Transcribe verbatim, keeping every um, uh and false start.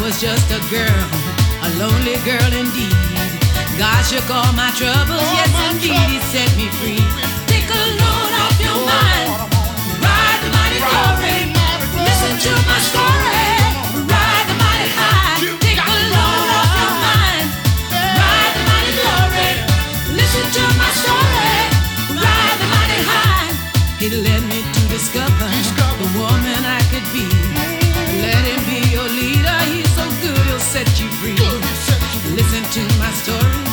was just a girl, a lonely girl indeed. God shook all my troubles, All yes my indeed, He troubles. set me free. Take a load off your mind, ride the mighty glory. Listen to my story, ride the mighty high. Take a load off your mind, ride the mighty glory. Listen to my story, ride the mighty high. He led me to discover the woman I could be. Let Him be your leader, He's so good, He'll set you free. Listen to my story,